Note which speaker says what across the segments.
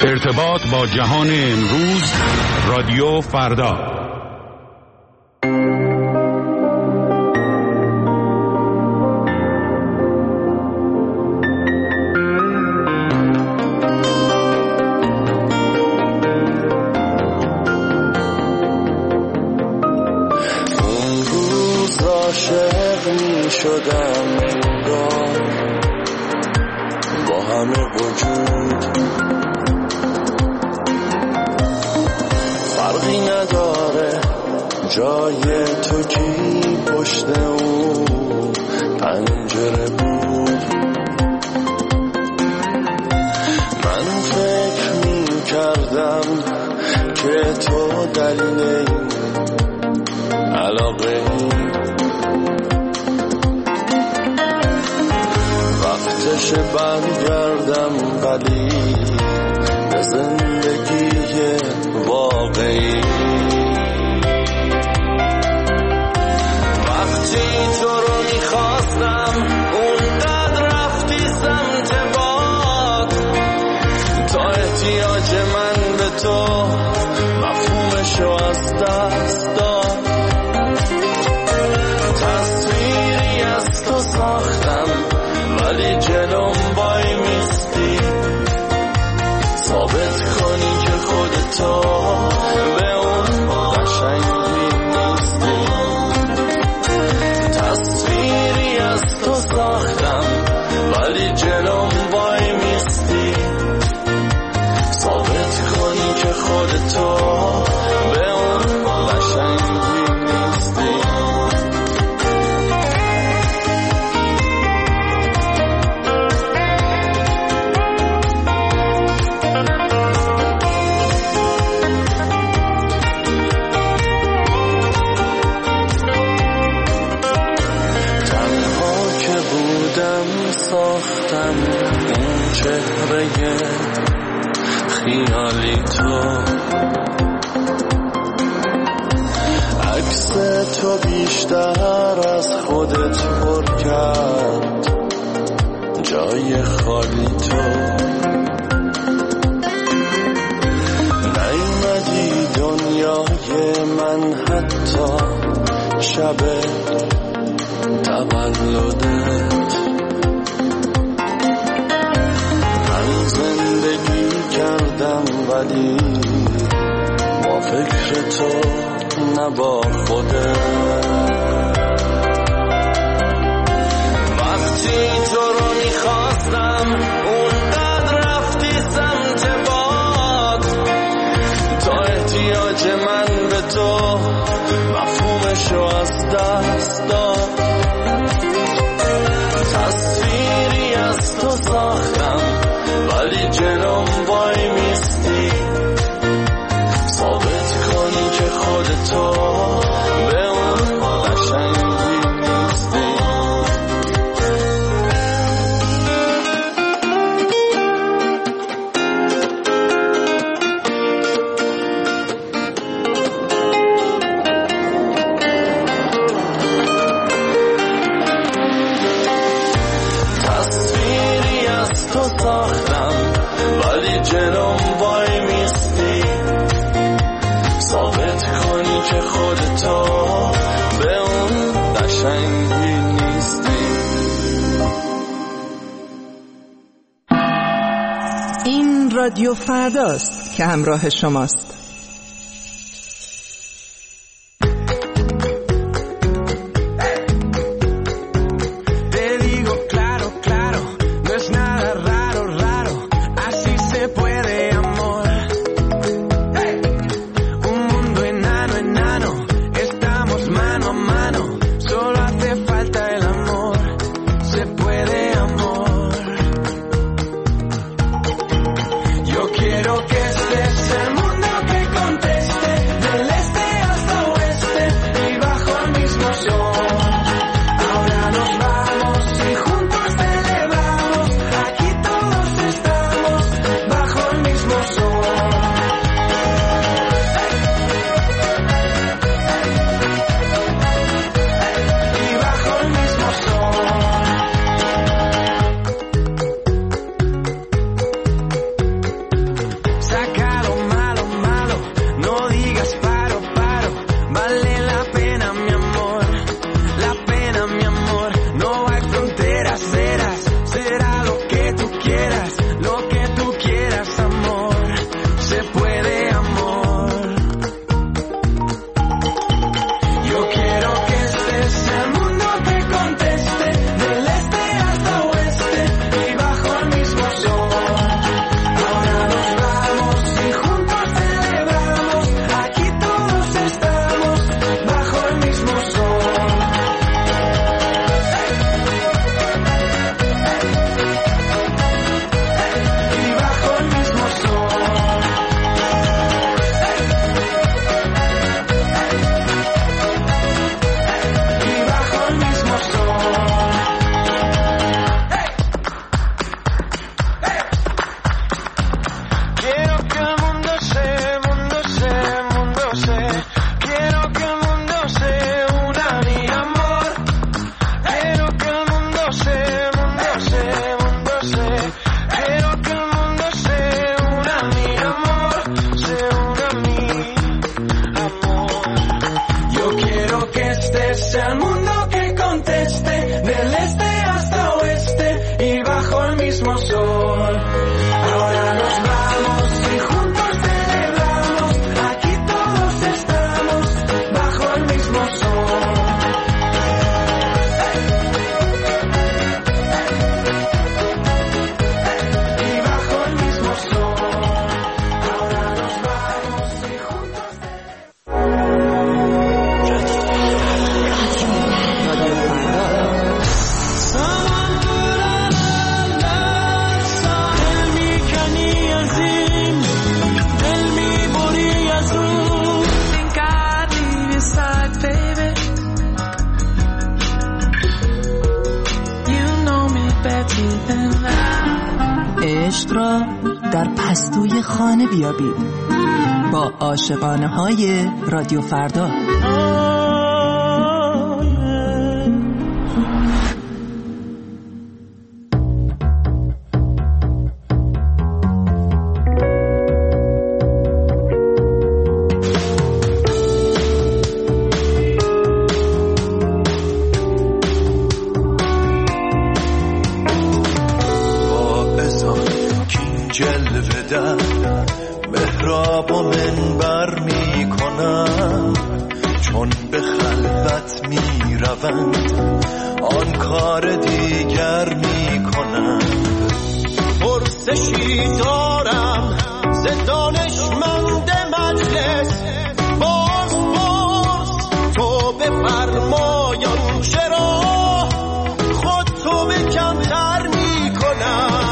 Speaker 1: ارتباط با جهان امروز، رادیو فردا.
Speaker 2: اون روز عاشق می شدم با همه وجود، فرقی نداره جای تو کی پشت اون پنجره بود. من فکر می کردم که تو دلیل علاقه وقتش برگردم، ولی به زندگی واقعی. وقتی تو رو میخواستم اونقدر رفتی سمت باد، تا احتیاج من به تو مفهومشو از دست داد. تصویری از تو ساختم ولی جلوم وای میستی، ثابت کنی که خودتو به اون قشنگی نیستی. تصویری از تو ساختم ولی جلوم وای میستی، ثابت کنی که خودتو به اون قشنگی نیستی. ساختم اون چهره خیالی تو، عکس تو بیشتر از خودت پر کرد جای خالی تو. نیومدی دنیای من حتی شب تولدت. زندگی کردم ولی با فکر تو نه با خودت. وقتی تو رو میخواستم اونقدر رفتی سمت باد، تا احتیاج من به تو مفهومشو از دست داد. تصویری از تو ساختم ولی جلوم وای میستی، ثابت کنی که خودتو به اون قشنگی نیستی. تصویری از تو ساختم ولی جلوم وای میستی، ثابت کنی که خودتو به اون قشنگی نیستی.
Speaker 3: این رادیو فرداست که همراه شماست.
Speaker 4: Quiero que estés el mundo
Speaker 3: عشق را در پستوی خانه بیابید با عاشقانه های رادیو فردا.
Speaker 2: محراب و منبر می کنم، چون به خلوت می روند آن کار دیگر می کنم. پرسشی دارم ز دانشمند مجلس، باز پرس تو بفرمایان چرا خود تو به کمتر می کنم.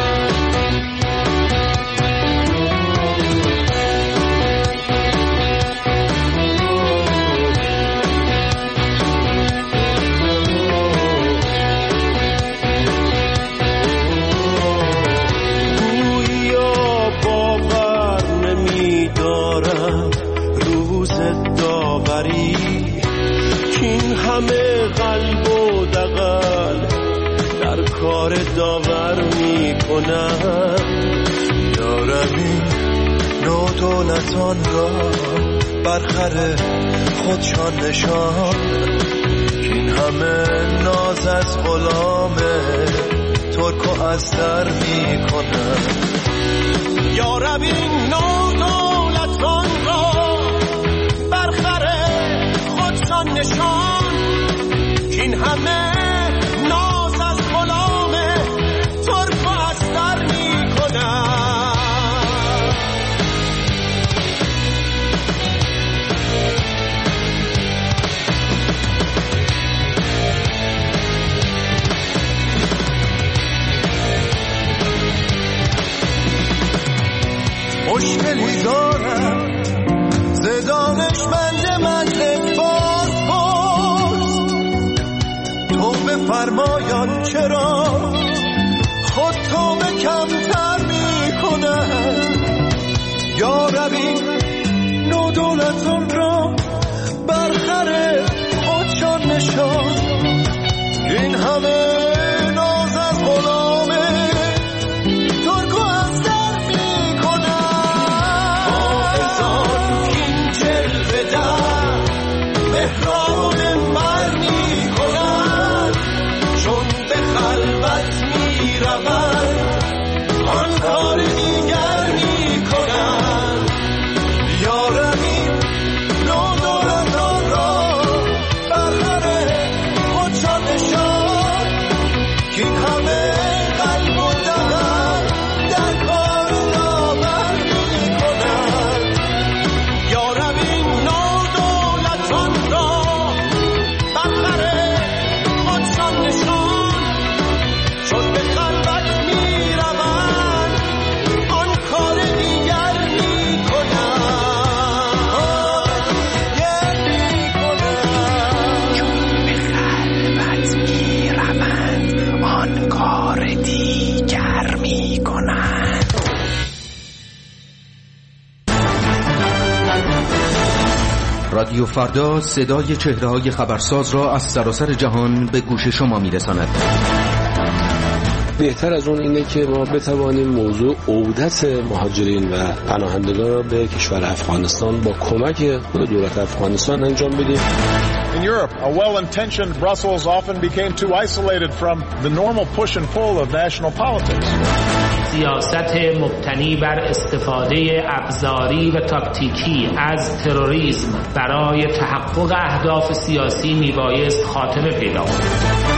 Speaker 2: کین همه قلب و دغل در کار داور می کنم. یارمی نو دولتان را برخر خودشان نشان، کین همه ناز از غلام ترک و استر می کنم. یارمی نو دولتان را نشان، این همه ناز از غلام ترک و استر می کنم. مشکلی دارم ز دانشمند مجلس، فرمایان چرا خود تو به کمتر می کنم. یا ربی نو دولتان را برخر خودشان نشان، این همه ناز از غلام ترک و استر می کنم. حافظان این جلوه در محراب منبر می کنم، چون به خلوت می روند آن کار دیگر می کنند. یارمی نو دولتان را برخر خودشان نشان، کین همه قلب و دغل در کار داور می کنند. یارمی نو دولتان را برخر خودشان نشان، چون به خلوت می روند آن کار دیگر می کنند. چون به خلوت می روند آن کار دیگر می کنند.
Speaker 1: رادیو فردا صدای چهره‌های خبرساز را از سراسر جهان به گوش شما می‌رساند.
Speaker 4: بهتر از اون اینه که ما بتوانیم موضوع عودت مهاجرین و پناهندگان را به کشور افغانستان با کمک دولت افغانستان انجام بدیم.
Speaker 5: In Europe, a well-intentioned Brussels often became too isolated from the normal push and pull of national politics.
Speaker 6: سیاست مبتنی بر استفاده ابزاری و تاکتیکی از تروریسم برای تحقق اهداف سیاسی میبایست خاتمه پیدا کند.